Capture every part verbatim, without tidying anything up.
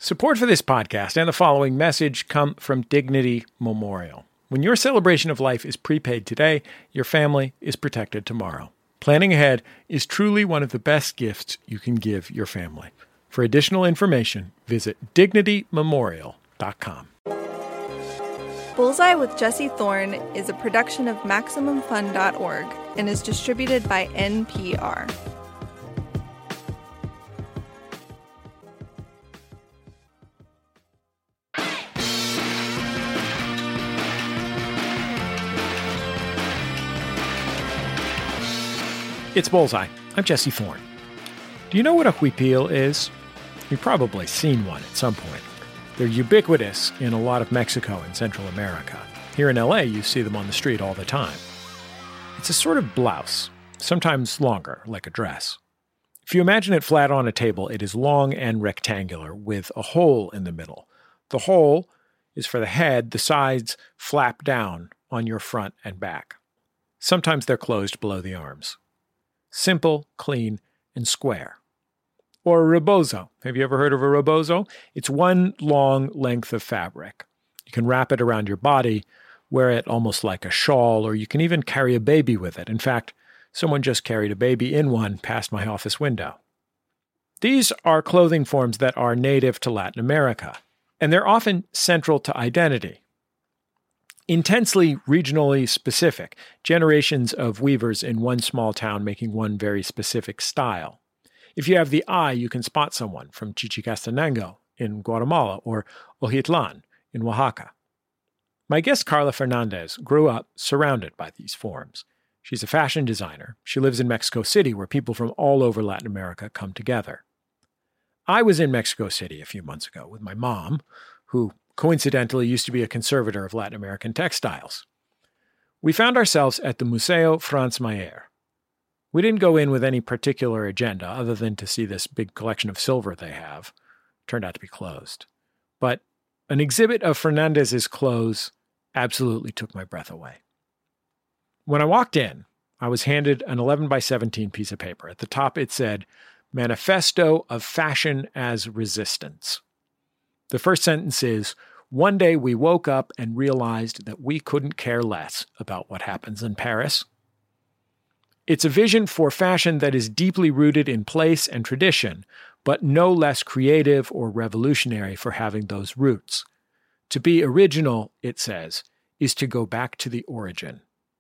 Support for this podcast and the following message come from Dignity Memorial. When your celebration of life is prepaid today, your family is protected tomorrow. Planning ahead is truly one of the best gifts you can give your family. For additional information, visit dignity memorial dot com. Bullseye with Jesse Thorne is a production of Maximum Fun dot org and is distributed by N P R. It's Bullseye. I'm Jesse Thorne. Do you know what a huipil is? You've probably seen one at some point. They're ubiquitous in a lot of Mexico and Central America. Here in L A, you see them on the street all the time. It's a sort of blouse, sometimes longer, like a dress. If you imagine it flat on a table, it is long and rectangular with a hole in the middle. The hole is for the head, the sides flap down on your front and back. Sometimes they're closed below the arms. Simple, clean, and square. Or a rebozo. Have you ever heard of a rebozo? It's one long length of fabric. You can wrap it around your body, wear it almost like a shawl, or you can even carry a baby with it. In fact, someone just carried a baby in one past my office window. These are clothing forms that are native to Latin America, and they're often central to identity. Intensely regionally specific, generations of weavers in one small town making one very specific style. If you have the eye, you can spot someone from Chichicastenango in Guatemala or Ojitlan in Oaxaca. My guest Carla Fernandez grew up surrounded by these forms. She's a fashion designer. She lives in Mexico City, where people from all over Latin America come together. I was in Mexico City a few months ago with my mom, who coincidentally used to be a conservator of Latin American textiles. We found ourselves at the Museo Franz Mayer. We didn't go in with any particular agenda other than to see this big collection of silver they have. Turned out to be closed. But an exhibit of Fernandez's clothes absolutely took my breath away. When I walked in, I was handed an eleven by seventeen piece of paper. At the top it said, Manifesto of Fashion as Resistance. The first sentence is, one day we woke up and realized that we couldn't care less about what happens in Paris. It's a vision for fashion that is deeply rooted in place and tradition, but no less creative or revolutionary for having those roots. To be original, it says, is to go back to the origin.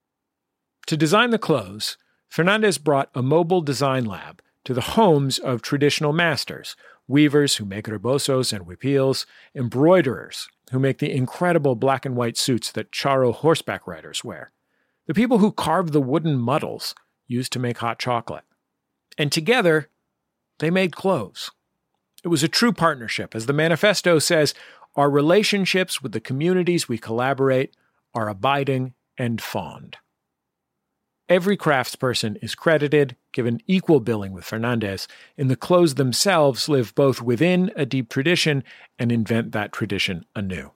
To design the clothes, Fernandez brought a mobile design lab to the homes of traditional masters, weavers who make rebozos and huipils, embroiderers who make the incredible black and white suits that charro horseback riders wear, the people who carve the wooden muddles used to make hot chocolate. And together, they made clothes. It was a true partnership. As the manifesto says, our relationships with the communities we collaborate are abiding and fond. Every craftsperson is credited, given equal billing with Fernandez, and the clothes themselves live both within a deep tradition and invent that tradition anew.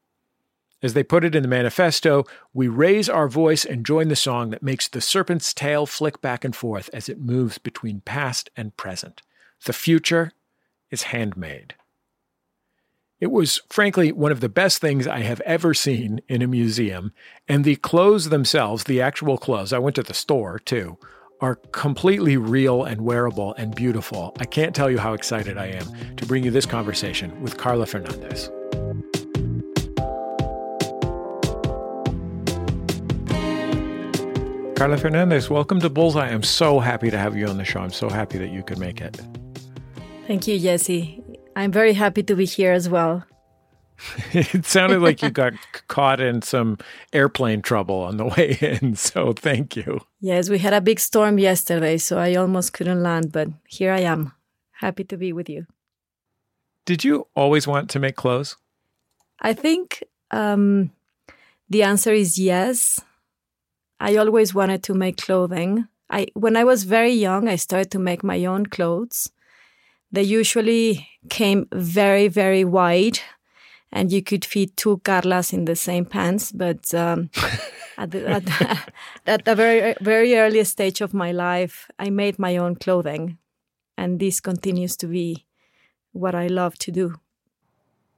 As they put it in the manifesto, we raise our voice and join the song that makes the serpent's tail flick back and forth as it moves between past and present. The future is handmade. It was, frankly, one of the best things I have ever seen in a museum, and the clothes themselves, the actual clothes, I went to the store too, are completely real and wearable and beautiful. I can't tell you how excited I am to bring you this conversation with Carla Fernandez. Carla Fernandez, welcome to Bullseye. I'm so happy to have you on the show. I'm so happy that you could make it. Thank you, Jesse. I'm very happy to be here as well. It sounded like you got caught in some airplane trouble on the way in, so thank you. Yes, we had a big storm yesterday, so I almost couldn't land, but here I am. Happy to be with you. Did you always want to make clothes? I think um, the answer is yes. I always wanted to make clothing. I when I was very young, I started to make my own clothes. They usually came very, very wide, and you could fit two Carlas in the same pants. But um, at, the, at, the, at the very, very early stage of my life, I made my own clothing. And this continues to be what I love to do.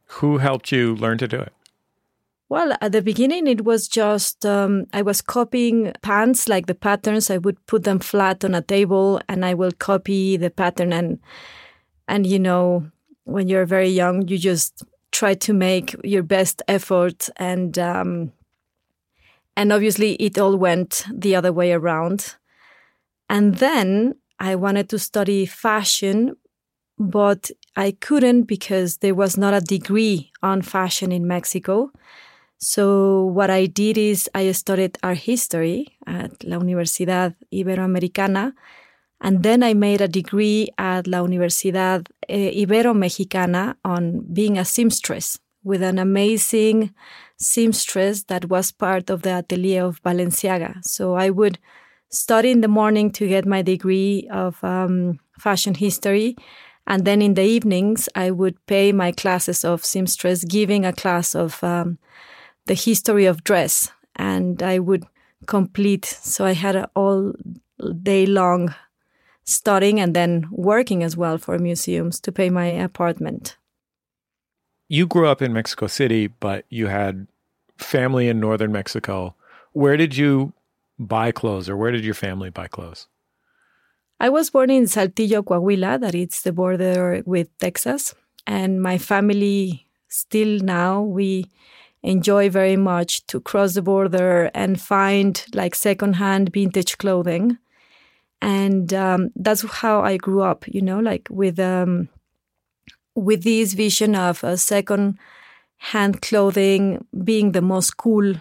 Who helped you learn to do it? Well, at the beginning, it was just, um, I was copying pants, like the patterns. I would put them flat on a table and I will copy the pattern. And, and you know, when you're very young, you just try to make your best effort. And, um, and obviously, it all went the other way around. And then I wanted to study fashion, but I couldn't because there was not a degree on fashion in Mexico. So what I did is I studied art history at La Universidad Iberoamericana, and then I made a degree at La Universidad Ibero-Mexicana on being a seamstress with an amazing seamstress that was part of the atelier of Balenciaga. So I would study in the morning to get my degree of um, fashion history, and then in the evenings I would pay my classes of seamstress, giving a class of um, the history of dress, and I would complete. So I had a all day long studying and then working as well for museums to pay my apartment. You grew up in Mexico City, but you had family in northern Mexico. Where did you buy clothes, or where did your family buy clothes? I was born in Saltillo, Coahuila, that it's the border with Texas. And my family still now, we enjoy very much to cross the border and find like secondhand vintage clothing. And um, that's how I grew up, you know, like with um, with this vision of a second-hand clothing being the most cool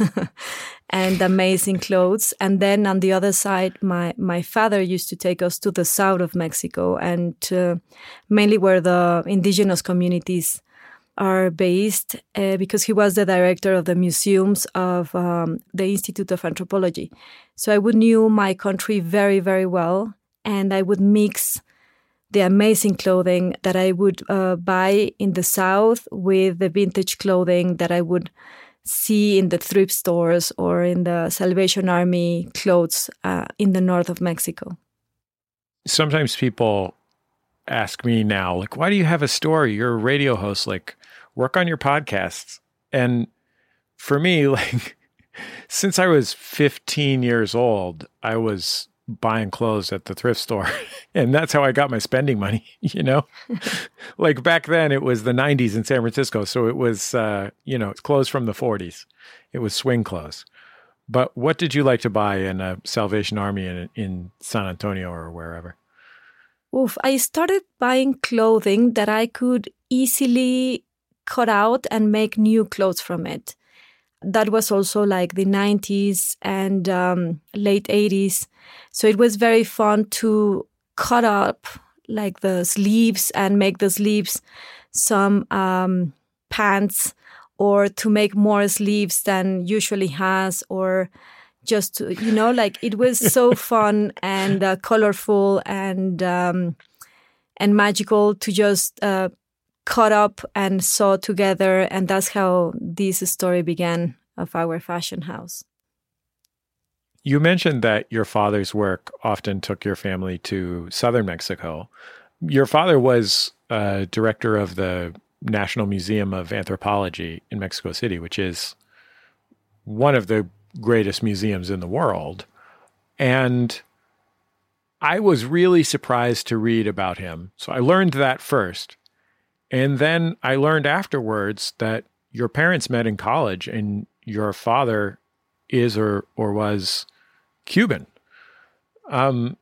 and amazing clothes. And then on the other side, my, my father used to take us to the south of Mexico, and uh, mainly where the indigenous communities are based, uh, because he was the director of the museums of um, the Institute of Anthropology. So I would knew my country very, very well, and I would mix the amazing clothing that I would uh, buy in the South with the vintage clothing that I would see in the thrift stores or in the Salvation Army clothes uh, in the north of Mexico. Sometimes people ask me now, like, why do you have a story? You're a radio host, like, work on your podcasts. And for me, like, since I was fifteen years old, I was buying clothes at the thrift store. And that's how I got my spending money, you know? Like back then it was the nineties in San Francisco. So it was, uh, you know, clothes from the forties. It was swing clothes. But what did you like to buy in a Salvation Army in, in San Antonio or wherever? Oof, I started buying clothing that I could easily cut out and make new clothes from it. That was also like the nineties and um, late eighties. So it was very fun to cut up like the sleeves and make the sleeves some um, pants, or to make more sleeves than usually has, or just to, you know, like it was so fun and uh, colorful and um, and magical to just uh, cut up and sew together. And that's how this story began of our fashion house. You mentioned that your father's work often took your family to southern Mexico. Your father was uh, director of the National Museum of Anthropology in Mexico City, which is one of the greatest museums in the world. And I was really surprised to read about him. So I learned that first. And then I learned afterwards that your parents met in college and your father is or, or was Cuban. Um,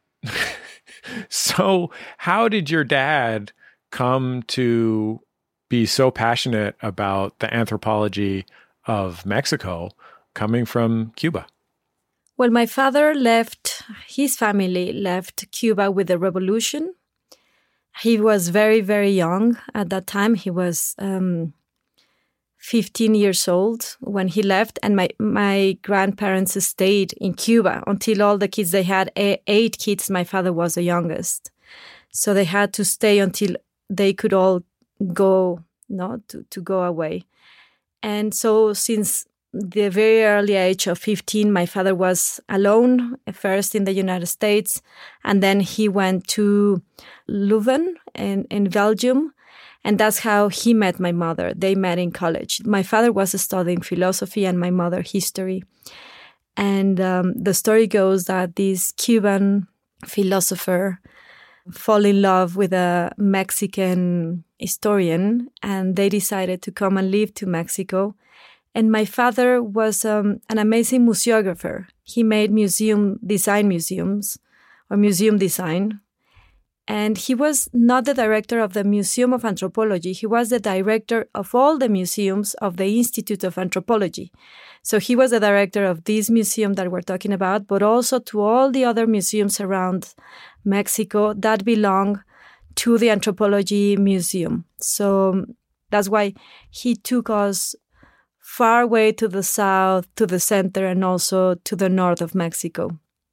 so how did your dad come to be so passionate about the anthropology of Mexico coming from Cuba? Well, my father left, his family left Cuba with the revolution. He was very, very young at that time. He was um, fifteen years old when he left, and my, my grandparents stayed in Cuba until all the kids, they had eight kids. My father was the youngest. So they had to stay until they could all go, no, to, to go away. And so since the very early age of fifteen, my father was alone, first in the United States, and then he went to Leuven in, in Belgium. And that's how he met my mother. They met in college. My father was studying philosophy and my mother history. And um, the story goes that this Cuban philosopher fall in love with a Mexican historian, and they decided to come and live to Mexico. And my father was um, an amazing museographer. He made museum design museums or museum design. And he was not the director of the Museum of Anthropology. He was the director of all the museums of the Institute of Anthropology. So he was the director of this museum that we're talking about, but also to all the other museums around Mexico that belong to the Anthropology Museum. So that's why he took us far away to the south, to the center, and also to the north of Mexico.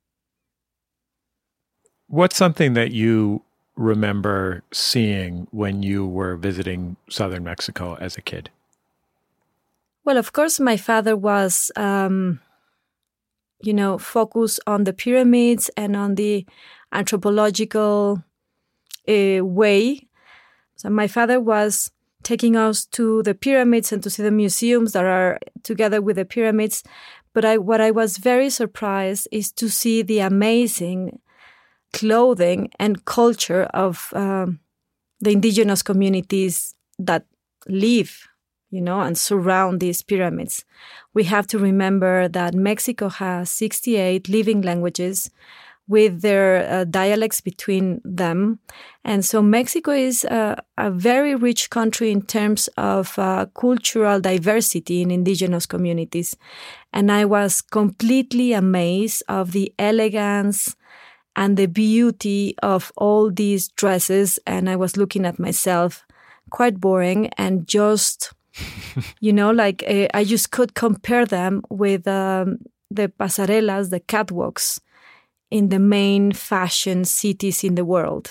What's something that you remember seeing when you were visiting southern Mexico as a kid? Well, of course, my father was, um, you know, focused on the pyramids and on the anthropological uh, way. So my father was taking us to the pyramids and to see the museums that are together with the pyramids. But I, what I was very surprised is to see the amazing clothing and culture of um, the indigenous communities that live, you know, and surround these pyramids. We have to remember that Mexico has sixty-eight living languages with their uh, dialects between them. And so Mexico is a, a very rich country in terms of uh, cultural diversity in indigenous communities. And I was completely amazed of the elegance and the beauty of all these dresses. And I was looking at myself, quite boring, and just, you know, like uh, I just could compare them with um, the pasarelas, the catwalks in the main fashion cities in the world.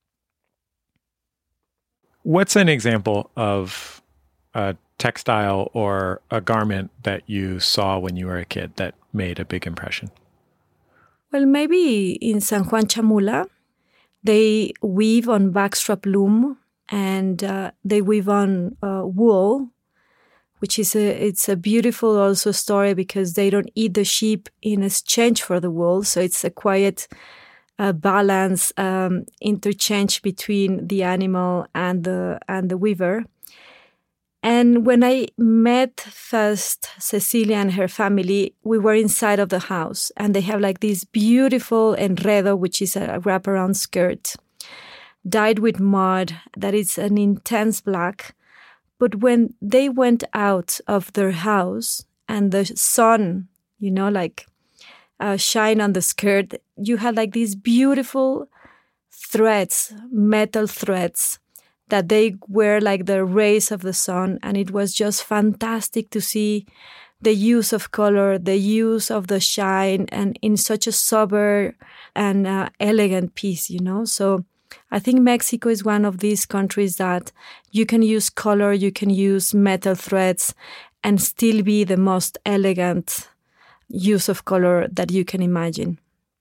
What's an example of a textile or a garment that you saw when you were a kid that made a big impression? Well, maybe in San Juan Chamula, they weave on backstrap loom, and uh, they weave on uh, wool, which is a it's a beautiful also story because they don't eat the sheep in exchange for the wool. So it's a quiet uh, balance, um, interchange between the animal and the and the weaver. And when I met first Cecilia and her family, we were inside of the house, and they have like this beautiful enredo, which is a wraparound skirt, dyed with mud, that is an intense black. But when they went out of their house and the sun, you know, like uh, shine on the skirt, you had like these beautiful threads, metal threads, that they were like the rays of the sun. And it was just fantastic to see the use of color, the use of the shine, and in such a sober and uh, elegant piece, you know. So I think Mexico is one of these countries that you can use color, you can use metal threads, and still be the most elegant use of color that you can imagine.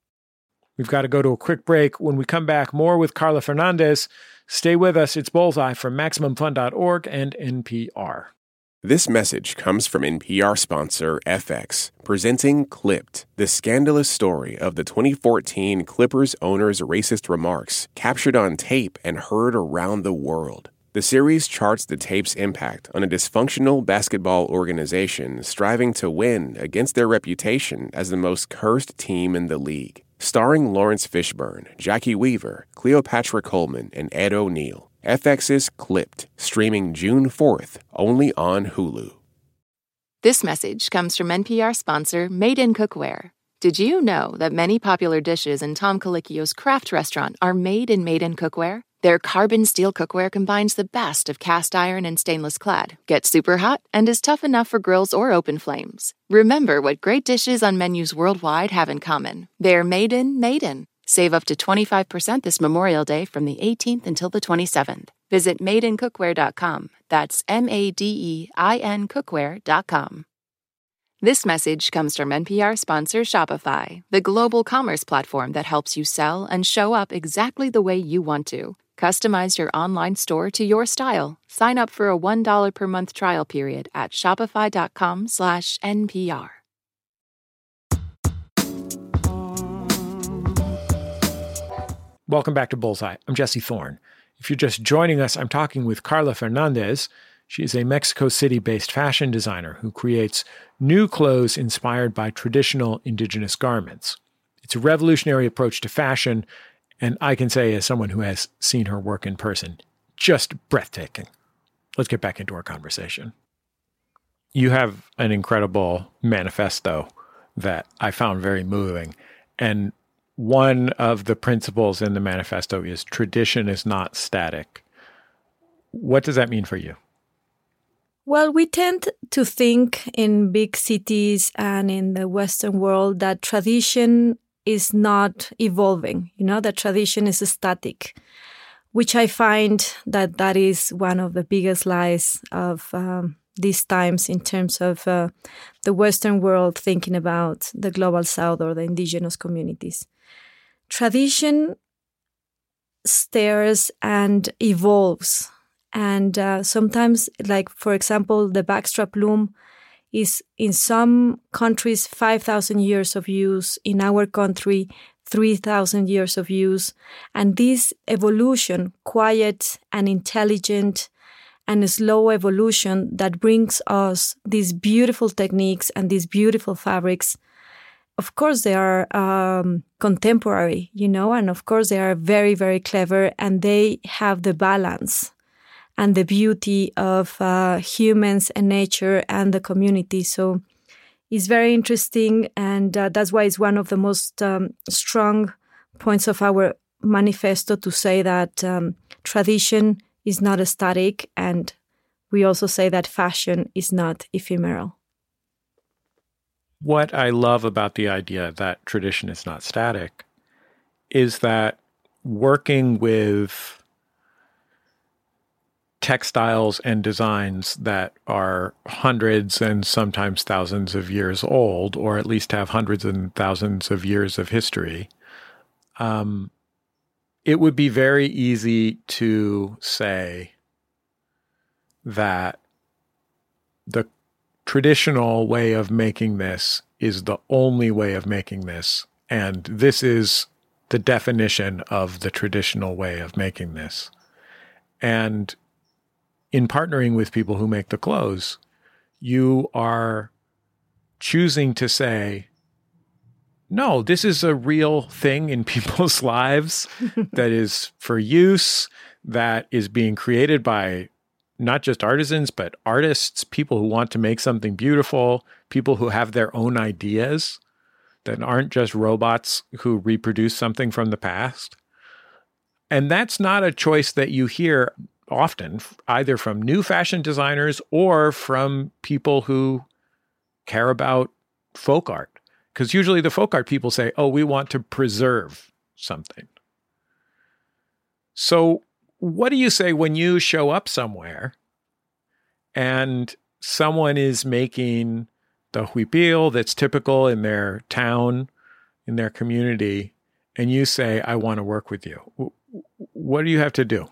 We've got to go to a quick break. When we come back, more with Carla Fernandez. Stay with us. It's Bullseye from Maximum Fun dot org and N P R. This message comes from N P R sponsor F X, presenting Clipped, the scandalous story of the twenty fourteen Clippers owner's racist remarks captured on tape and heard around the world. The series charts the tape's impact on a dysfunctional basketball organization striving to win against their reputation as the most cursed team in the league. Starring Lawrence Fishburne, Jackie Weaver, Cleopatra Coleman, and Ed O'Neill. F X's Clipped, streaming June fourth, only on Hulu. This message comes from N P R sponsor Made in Cookware. Did you know that many popular dishes in Tom Colicchio's craft restaurant are made in Made in Cookware? Their carbon steel cookware combines the best of cast iron and stainless clad, gets super hot, and is tough enough for grills or open flames. Remember what great dishes on menus worldwide have in common. They're made in, made in. Save up to twenty-five percent this Memorial Day from the eighteenth until the twenty-seventh. Visit made in cookware dot com. That's M A D E I N cookware dot com. This message comes from N P R sponsor Shopify, the global commerce platform that helps you sell and show up exactly the way you want to. Customize your online store to your style. Sign up for a one dollar per month trial period at shopify.com slash NPR. Welcome back to Bullseye. I'm Jesse Thorne. If you're just joining us, I'm talking with Carla Fernandez. She is a Mexico City-based fashion designer who creates new clothes inspired by traditional indigenous garments. It's a revolutionary approach to fashion, and I can say, as someone who has seen her work in person, just breathtaking. Let's get back into our conversation. You have an incredible manifesto that I found very moving. And one of the principles in the manifesto is tradition is not static. What does that mean for you? Well, we tend to think in big cities and in the Western world that tradition is not evolving, you know, that tradition is static, which I find that that is one of the biggest lies of um, these times in terms of uh, the Western world thinking about the Global South or the indigenous communities. Tradition stares and evolves. And uh, sometimes, like, for example, the backstrap loom is in some countries five thousand years of use, in our country three thousand years of use. And this evolution, quiet and intelligent and slow evolution that brings us these beautiful techniques and these beautiful fabrics, of course they are um, contemporary, you know, and of course they are very, very clever, and they have the balance and the beauty of uh, humans and nature and the community. So it's very interesting, and uh, that's why it's one of the most um, strong points of our manifesto to say that um, tradition is not static, and we also say that fashion is not ephemeral. What I love about the idea that tradition is not static is that working with textiles and designs that are hundreds and sometimes thousands of years old, or at least have hundreds and thousands of years of history, um, it would be very easy to say that the traditional way of making this is the only way of making this, and this is the definition of the traditional way of making this. And in partnering with people who make the clothes, you are choosing to say, no, this is a real thing in people's lives that is for use, that is being created by not just artisans, but artists, people who want to make something beautiful, people who have their own ideas that aren't just robots who reproduce something from the past. And that's not a choice that you hear often, either from new fashion designers or from people who care about folk art. Because usually the folk art people say, oh, we want to preserve something. So what do you say when you show up somewhere and someone is making the huipil that's typical in their town, in their community, and you say, I want to work with you? What do you have to do?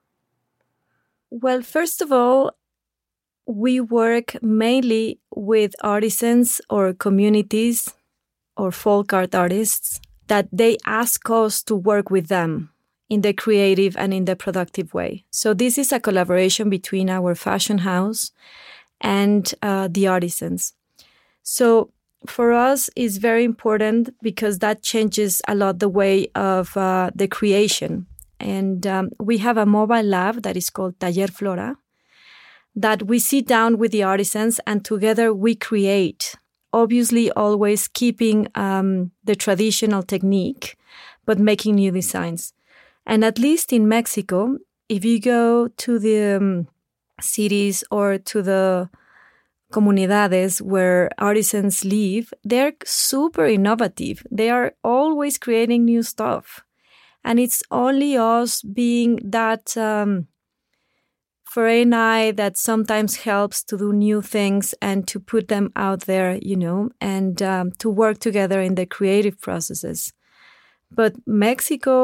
Well, first of all, we work mainly with artisans or communities or folk art artists that they ask us to work with them in the creative and in the productive way. So this is a collaboration between our fashion house and uh, the artisans. So for us, it's very important because that changes a lot the way of uh, the creation. And um, we have a mobile lab that is called Taller Flora, that we sit down with the artisans and together we create, obviously always keeping um, the traditional technique, but making new designs. And at least in Mexico, if you go to the um, cities or to the comunidades where artisans live, they're super innovative. They are always creating new stuff. And it's only us being that um, foreign eye that sometimes helps to do new things and to put them out there, you know, and um, to work together in the creative processes. But Mexico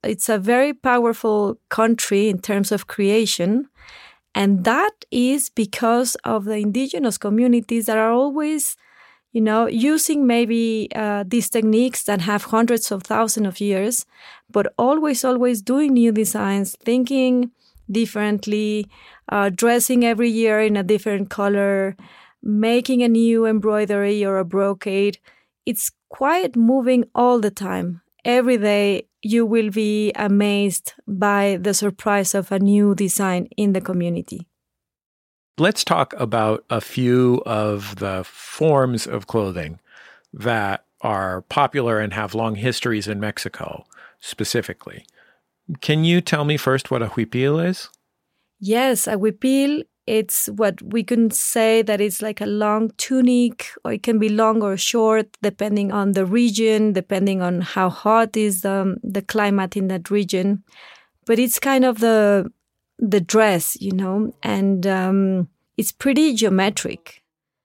It's a very powerful country in terms of creation. And that is because of the indigenous communities that are always, you know, using maybe uh, these techniques that have hundreds of thousands of years, but always, always doing new designs, thinking differently, uh, dressing every year in a different color, making a new embroidery or a brocade. It's quite moving all the time. Every day you will be amazed by the surprise of a new design in the community. Let's talk about a few of the forms of clothing that are popular and have long histories in Mexico specifically. Can you tell me first what a huipil is? Yes, a huipil, it's what we can say that it's like a long tunic, or it can be long or short, depending on the region, depending on how hot is the, the climate in that region. But it's kind of the the dress, you know, and um, it's pretty geometric.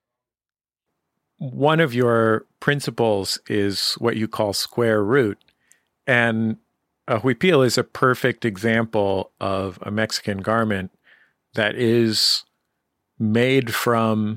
One of your principles is what you call square root. And a huipil is a perfect example of a Mexican garment that is made from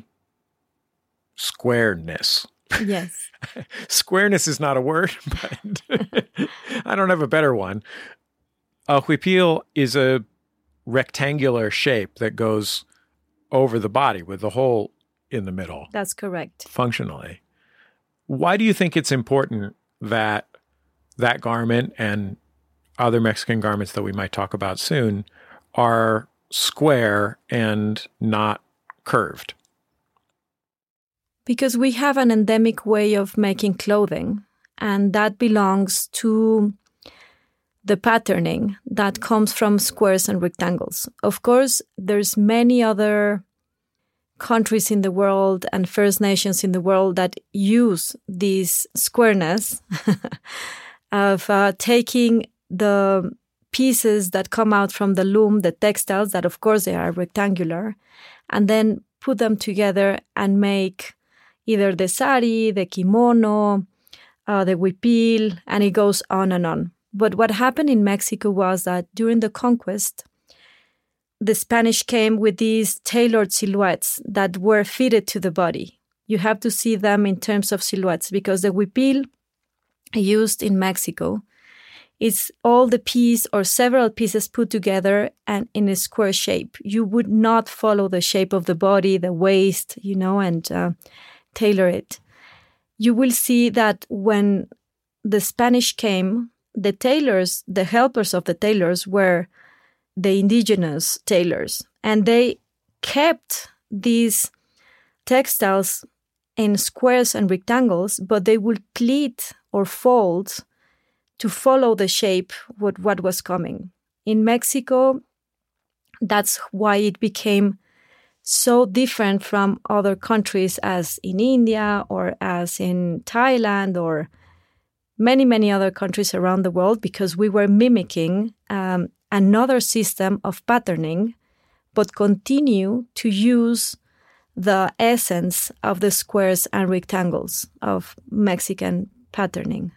squareness. Yes. Squareness is not a word, but I don't have a better one. A huipil is a rectangular shape that goes over the body with the hole in the middle. That's correct. Functionally. Why do you think it's important that that garment and other Mexican garments that we might talk about soon are square and not curved? Because we have an endemic way of making clothing, and that belongs to the patterning that comes from squares and rectangles. Of course, there's many other countries in the world and First Nations in the world that use this squareness of uh, taking the pieces that come out from the loom, the textiles, that of course they are rectangular, and then put them together and make either the sari, the kimono, uh, the huipil, and it goes on and on. But what happened in Mexico was that during the conquest, the Spanish came with these tailored silhouettes that were fitted to the body. You have to see them in terms of silhouettes, because the huipil used in Mexico is all the piece or several pieces put together and in a square shape. You would not follow the shape of the body, the waist, you know, and uh, tailor it. You will see that when the Spanish came, the tailors, the helpers of the tailors were the indigenous tailors, and they kept these textiles in squares and rectangles, but they would pleat or fold to follow the shape what what was coming. In Mexico, that's why it became so different from other countries, as in India or as in Thailand or many, many other countries around the world, because we were mimicking um, another system of patterning, but continue to use the essence of the squares and rectangles of Mexican patterning.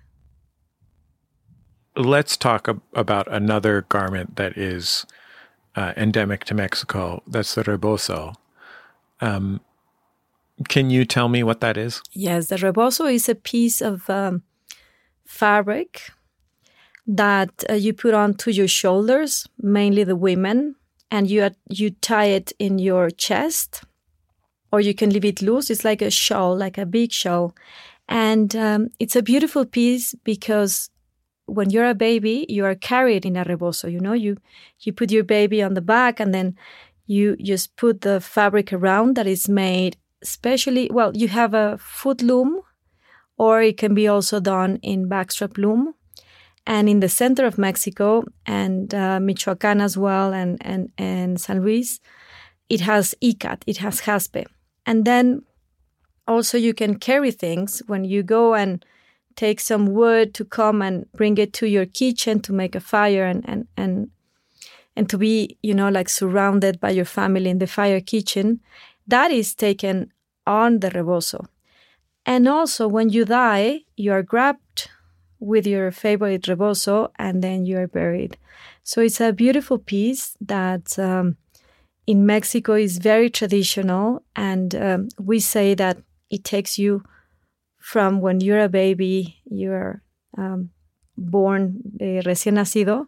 Let's talk ab- about another garment that is uh, endemic to Mexico. That's the rebozo. Um, can you tell me what that is? Yes, the rebozo is a piece of um, fabric that uh, you put onto your shoulders, mainly the women, and you you tie it in your chest, or you can leave it loose. It's like a shawl, like a big shawl. And um, it's a beautiful piece because when you're a baby, you are carried in a rebozo. You know, you you put your baby on the back, and then you just put the fabric around that is made specially. Well, you have a foot loom, or it can be also done in backstrap loom. And in the center of Mexico and uh, Michoacán as well, and, and, and San Luis, it has icat, it has jaspe. And then also you can carry things when you go and take some wood to come and bring it to your kitchen to make a fire and, and, and, and to be, you know, like surrounded by your family in the fire kitchen. That is taken on the rebozo. And also when you die, you are grabbed with your favorite rebozo, and then you are buried. So it's a beautiful piece that um, in Mexico is very traditional, and um, we say that it takes you from when you're a baby, you're um, born eh, recién nacido,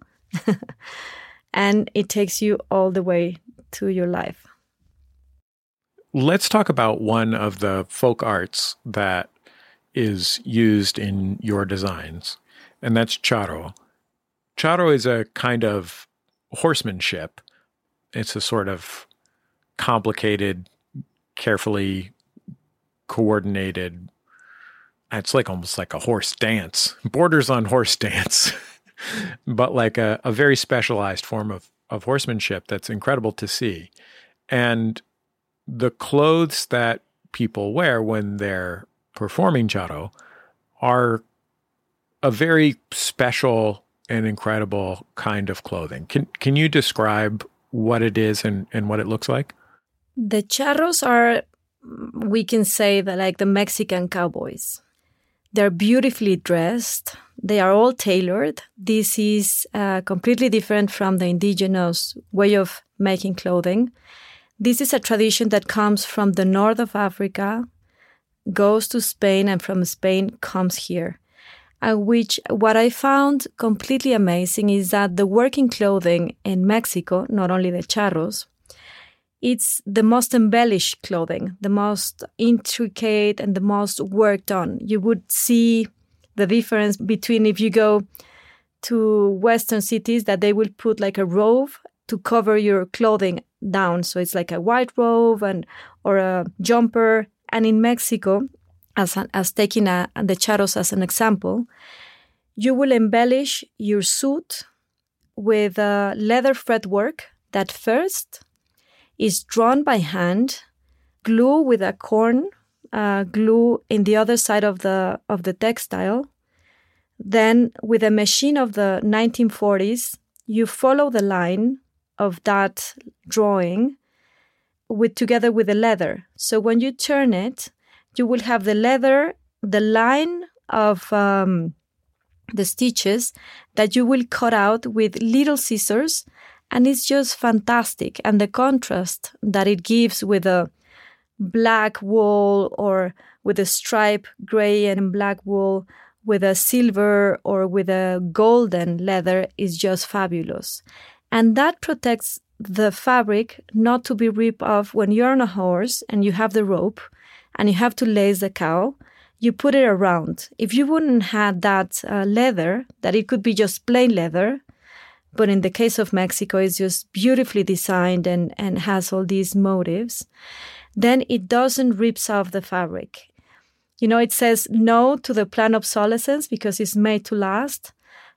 and it takes you all the way to your life. Let's talk about one of the folk arts that is used in your designs, and that's charro. Charro is a kind of horsemanship. It's a sort of complicated, carefully coordinated, it's like almost like a horse dance, borders on horse dance, but like a, a very specialized form of, of horsemanship that's incredible to see. And the clothes that people wear when they're performing charro are a very special and incredible kind of clothing. Can can you describe what it is and, and what it looks like? The charros are, we can say, that like the Mexican cowboys. They're beautifully dressed. They are all tailored. This is uh, completely different from the indigenous way of making clothing. This is a tradition that comes from the north of Africa, goes to Spain, and from Spain comes here. And which, what I found completely amazing is that the working clothing in Mexico, not only the charros, it's the most embellished clothing, the most intricate and the most worked on. You would see the difference between if you go to Western cities that they will put like a robe to cover your clothing down. So it's like a white robe and or a jumper. And in Mexico, as, as taking a, the charros as an example, you will embellish your suit with a leather fretwork that first is drawn by hand, glue with a corn uh, glue in the other side of the of the textile. Then, with a machine of the nineteen forties, you follow the line of that drawing with together with the leather. So when you turn it, you will have the leather, the line of um, the stitches that you will cut out with little scissors. And it's just fantastic. And the contrast that it gives with a black wool or with a stripe, gray and black wool, with a silver or with a golden leather is just fabulous. And that protects the fabric not to be ripped off when you're on a horse and you have the rope and you have to lace the cow. You put it around. If you wouldn't have that uh, leather, that it could be just plain leather, but in the case of Mexico, it's just beautifully designed and, and has all these motifs, then it doesn't rip off the fabric. You know, it says no to the planned obsolescence because it's made to last.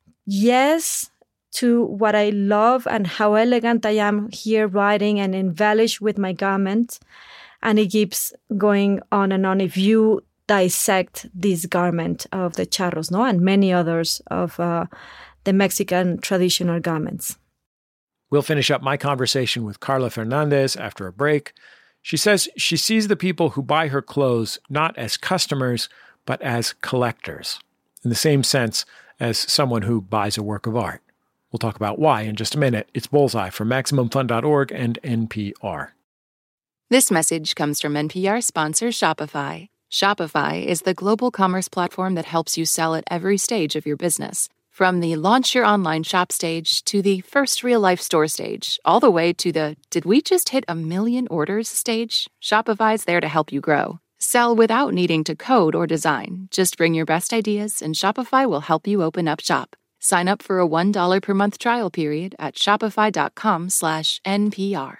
Yes to what I love and how elegant I am here writing and embellish with my garment. And it keeps going on and on if you dissect this garment of the charros, no, and many others of uh, the Mexican traditional garments. We'll finish up my conversation with Carla Fernandez after a break. She says she sees the people who buy her clothes not as customers, but as collectors, in the same sense as someone who buys a work of art. We'll talk about why in just a minute. It's Bullseye from Maximum Fun dot org and N P R. This message comes from N P R sponsor Shopify. Shopify is the global commerce platform that helps you sell at every stage of your business. From the launch your online shop stage to the first real-life store stage, all the way to the did we just hit a million orders stage, Shopify's there to help you grow. Sell without needing to code or design. Just bring your best ideas and Shopify will help you open up shop. Sign up for a one dollar per month trial period at shopify.com slash NPR.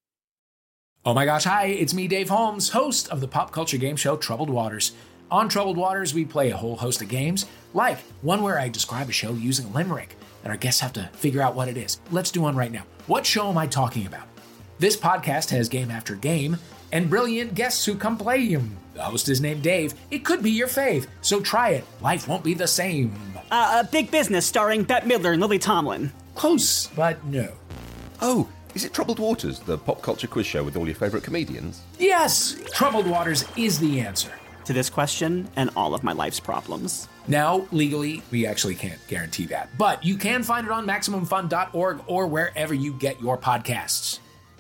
Oh my gosh, hi, it's me, Dave Holmes, host of the pop culture game show Troubled Waters. On Troubled Waters, we play a whole host of games, like one where I describe a show using a limerick, and our guests have to figure out what it is. Let's do one right now. What show am I talking about? This podcast has game after game, and brilliant guests who come play them. The host is named Dave. It could be your fave, so try it. Life won't be the same. Uh, a Big Business starring Bette Midler and Lily Tomlin. Close, but no. Oh, is it Troubled Waters, the pop culture quiz show with all your favorite comedians? Yes! Troubled Waters is the answer. to this question and all of my life's problems. Now, legally, we actually can't guarantee that, but you can find it on Maximum Fun dot org or wherever you get your podcasts.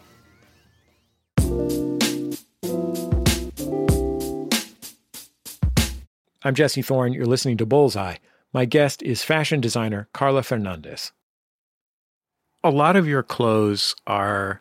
I'm Jesse Thorne. You're listening to Bullseye. My guest is fashion designer Carla Fernandez. A lot of your clothes are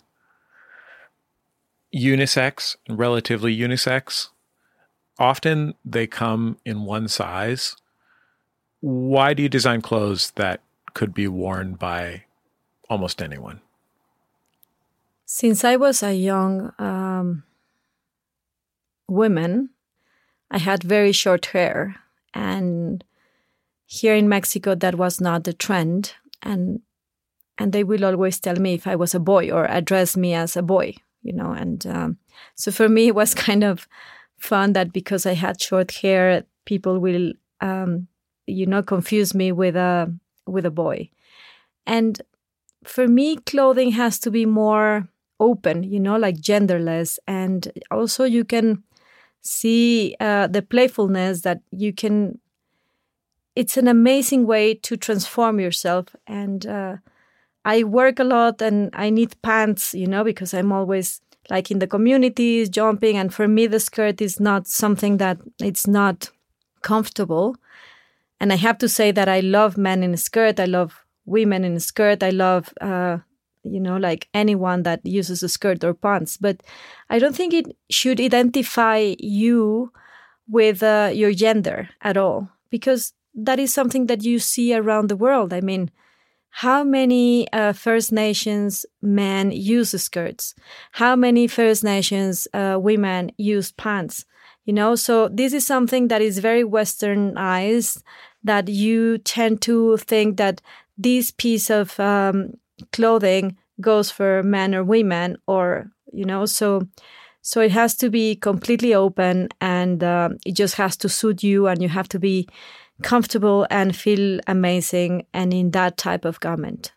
unisex, relatively unisex. Often they come in one size. Why do you design clothes that could be worn by almost anyone? Since I was a young um, woman, I had very short hair. And here in Mexico, that was not the trend. And and they will always tell me if I was a boy or address me as a boy, you know. And um, so for me, it was kind of fun that because I had short hair, people will, um, you know, confuse me with a with a boy. And for me, clothing has to be more open, you know, like genderless. And also you can see uh, the playfulness that you can. It's an amazing way to transform yourself. And uh, I work a lot and I need pants, you know, because I'm always like in the communities jumping. And for me, the skirt is not something that it's not comfortable. And I have to say that I love men in a skirt. I love women in a skirt. I love, uh, you know, like anyone that uses a skirt or pants. But I don't think it should identify you with uh, your gender at all, because that is something that you see around the world. I mean, how many uh, First Nations men use skirts? How many First Nations uh, women use pants? You know, so this is something that is very westernized, that you tend to think that this piece of um, clothing goes for men or women, or, you know, so so it has to be completely open, and uh, it just has to suit you, and you have to be comfortable and feel amazing and in that type of garment.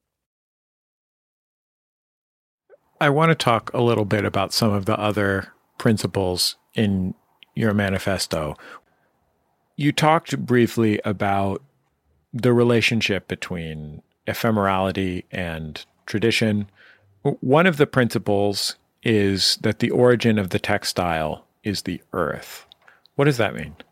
I want to talk a little bit about some of the other principles in your manifesto. You talked briefly about the relationship between ephemerality and tradition. One of the principles is that the origin of the textile is the earth. What does that mean?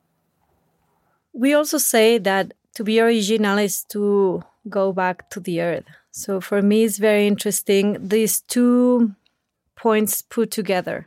We also say that to be original is to go back to the earth. So for me, it's very interesting, these two points put together.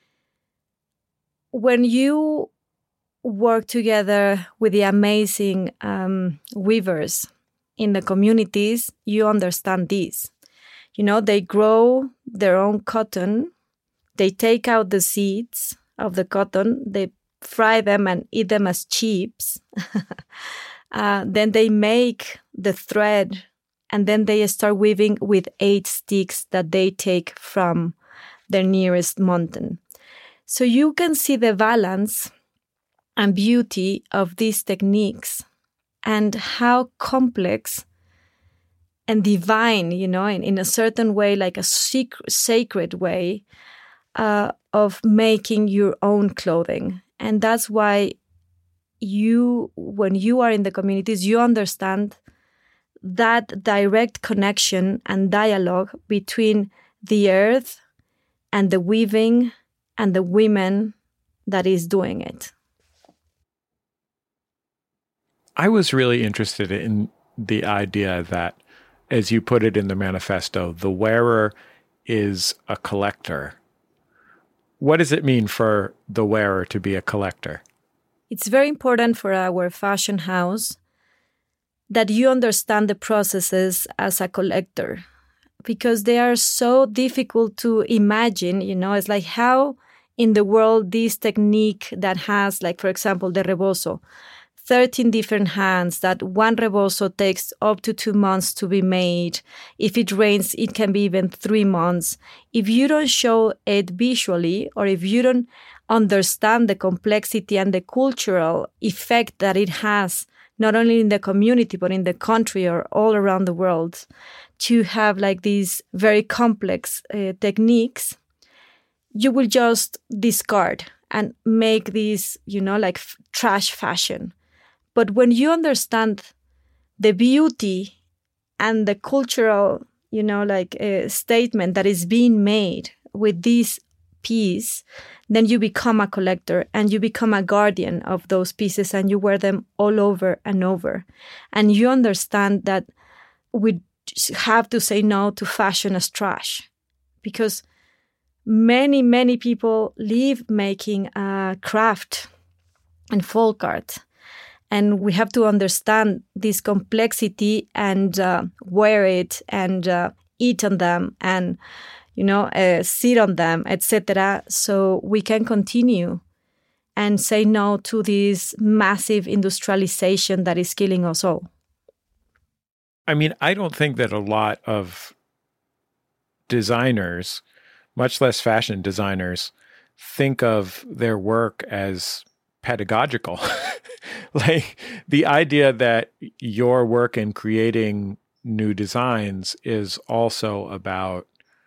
When you work together with the amazing um, weavers in the communities, you understand this. You know, they grow their own cotton, they take out the seeds of the cotton, they fry them and eat them as chips. uh, then they make the thread, and then they start weaving with eight sticks that they take from their nearest mountain. So you can see the balance and beauty of these techniques and how complex and divine, you know, in, in a certain way, like a secret, sacred way uh, of making your own clothing. And that's why you, when you are in the communities, you understand that direct connection and dialogue between the earth and the weaving and the women that is doing it. I was really interested in the idea that, as you put it in the manifesto, the wearer is a collector. What does it mean for the wearer to be a collector? It's very important for our fashion house that you understand the processes as a collector, because they are so difficult to imagine. You know, it's like how in the world this technique that has, like, for example, the rebozo, thirteen different hands, that one rebozo takes up to two months to be made. If it rains, it can be even three months. If you don't show it visually, or if you don't understand the complexity and the cultural effect that it has, not only in the community, but in the country or all around the world, to have like these very complex uh, techniques, you will just discard and make these, you know, like f- trash fashion. But when you understand the beauty and the cultural, you know, like a statement that is being made with this piece, then you become a collector and you become a guardian of those pieces and you wear them all over and over. And you understand that we have to say no to fashion as trash, because many, many people live making a craft and folk art. And we have to understand this complexity and uh, wear it and uh, eat on them and, you know, uh, sit on them, et cetera. So we can continue and say no to this massive industrialization that is killing us all. I mean, I don't think that a lot of designers, much less fashion designers, think of their work as pedagogical. Like the idea that your work in creating new designs is also about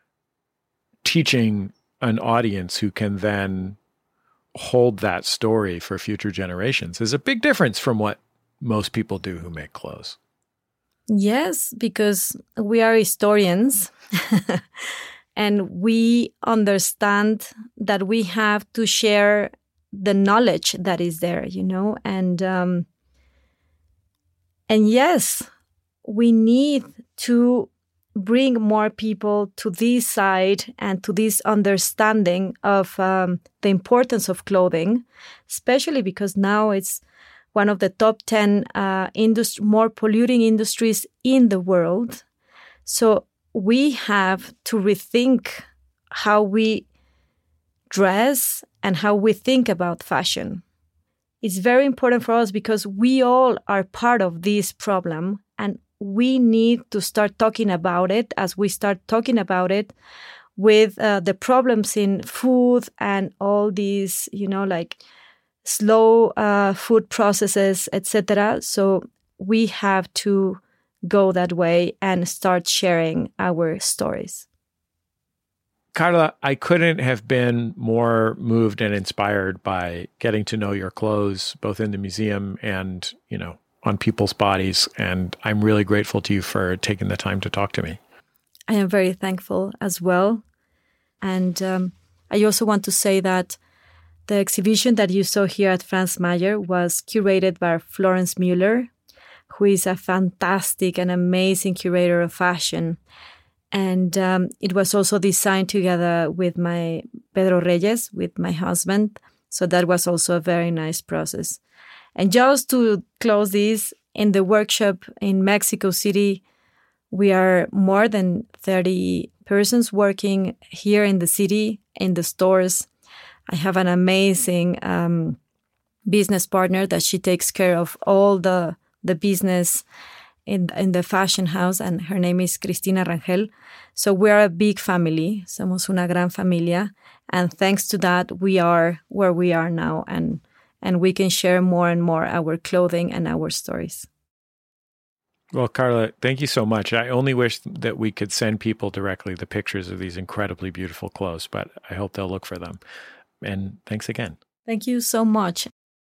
teaching an audience who can then hold that story for future generations is a big difference from what most people do who make clothes. Yes, because we are historians and we understand that we have to share the knowledge that is there, you know, and um, and yes, we need to bring more people to this side and to this understanding of um, the importance of clothing, especially because now it's one of the top ten uh, industri- more polluting industries in the world. So we have to rethink how we dress and how we think about fashion. It's very important for us because we all are part of this problem and we need to start talking about it as we start talking about it with uh, the problems in food and all these, you know, like slow uh, food processes, et cetera. So we have to go that way and start sharing our stories. Carla, I couldn't have been more moved and inspired by getting to know your clothes, both in the museum and, you know, on people's bodies. And I'm really grateful to you for taking the time to talk to me. I am very thankful as well. And um, I also want to say that the exhibition that you saw here at Franz Mayer was curated by Florence Mueller, who is a fantastic and amazing curator of fashion. And um, it was also designed together with my Pedro Reyes, with my husband. So that was also a very nice process. And just to close this, in the workshop in Mexico City, we are more than thirty persons working here in the city, in the stores. I have an amazing um, business partner that she takes care of all the, the business in in the fashion house, and her name is Cristina Rangel. So we are a big family. Somos una gran familia. And thanks to that, we are where we are now, and and we can share more and more our clothing and our stories. Well, Carla, thank you so much. I only wish that we could send people directly the pictures of these incredibly beautiful clothes, but I hope they'll look for them. And thanks again. Thank you so much.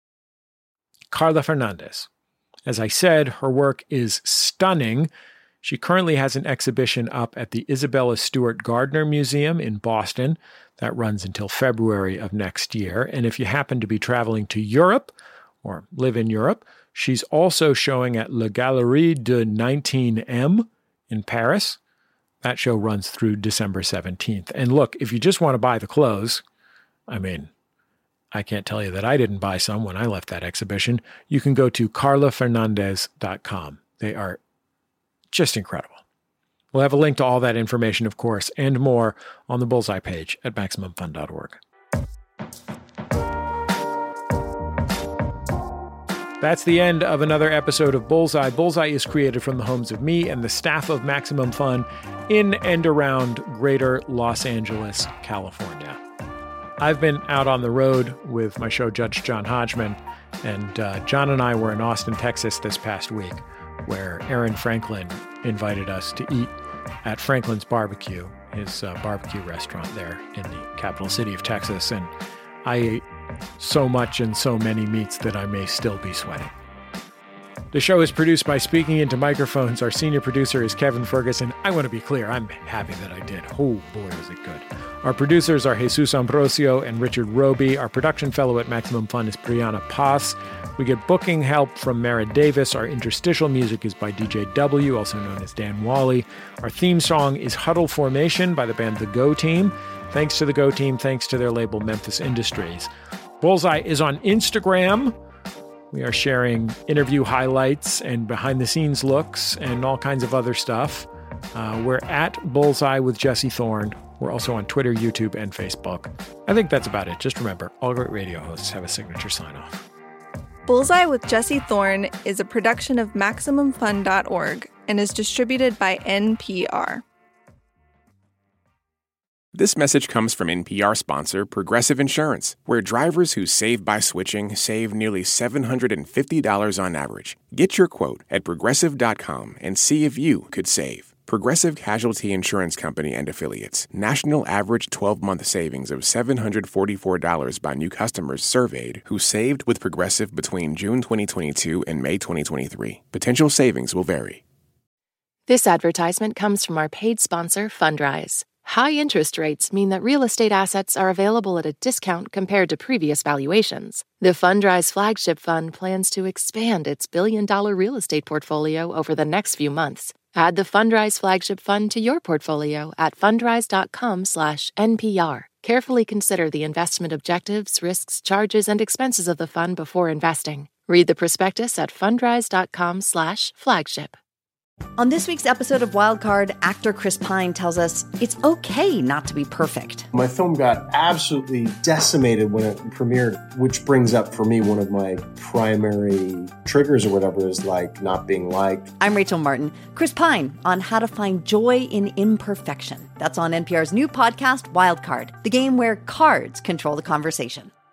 Carla Fernandez. As I said, her work is stunning. She currently has an exhibition up at the Isabella Stewart Gardner Museum in Boston that runs until February of next year. And if you happen to be traveling to Europe or live in Europe, she's also showing at La Galerie de nineteen M in Paris. That show runs through December seventeenth. And look, if you just want to buy the clothes, I mean, I can't tell you that I didn't buy some when I left that exhibition. You can go to carla fernandez dot com. They are just incredible. We'll have a link to all that information, of course, and more on the Bullseye page at maximum fun dot org. That's the end of another episode of Bullseye. Bullseye is created from the homes of me and the staff of Maximum Fun in and around greater Los Angeles, California. I've been out on the road with my show, Judge John Hodgman, and uh, John and I were in Austin, Texas this past week, where Aaron Franklin invited us to eat at Franklin's Barbecue, his uh, barbecue restaurant there in the capital city of Texas. And I so much and so many meats that I may still be sweating. The show is produced by Speaking Into Microphones. Our senior producer is Kevin Ferguson. I want to be clear, I'm happy that I did. Oh, boy, was it good. Our producers are Jesus Ambrosio and Richard Roby. Our production fellow at Maximum Fun is Brianna Paz. We get booking help from Mara Davis. Our interstitial music is by D J W, also known as Dan Wally. Our theme song is Huddle Formation by the band The Go Team. Thanks to The Go Team, thanks to their label Memphis Industries. Bullseye is on Instagram. We are sharing interview highlights and behind-the-scenes looks and all kinds of other stuff. Uh, we're at Bullseye with Jesse Thorne. We're also on Twitter, YouTube, and Facebook. I think that's about it. Just remember, all great radio hosts have a signature sign-off. Bullseye with Jesse Thorne is a production of Maximum Fun dot org and is distributed by N P R. This message comes from N P R sponsor Progressive Insurance, where drivers who save by switching save nearly seven hundred fifty dollars on average. Get your quote at progressive dot com and see if you could save. Progressive Casualty Insurance Company and Affiliates. National average twelve-month savings of seven hundred forty-four dollars by new customers surveyed who saved with Progressive between June twenty twenty-two and May twenty twenty-three. Potential savings will vary. This advertisement comes from our paid sponsor, Fundrise. High interest rates mean that real estate assets are available at a discount compared to previous valuations. The Fundrise Flagship Fund plans to expand its billion-dollar real estate portfolio over the next few months. Add the Fundrise Flagship Fund to your portfolio at fundrise.com slash NPR. Carefully consider the investment objectives, risks, charges, and expenses of the fund before investing. Read the prospectus at fundrise.com slash flagship. On this week's episode of Wildcard, actor Chris Pine tells us it's okay not to be perfect. My film got absolutely decimated when it premiered, which brings up for me one of my primary triggers or whatever is like not being liked. I'm Rachel Martin. Chris Pine on how to find joy in imperfection. That's on N P R's new podcast, Wildcard, the game where cards control the conversation.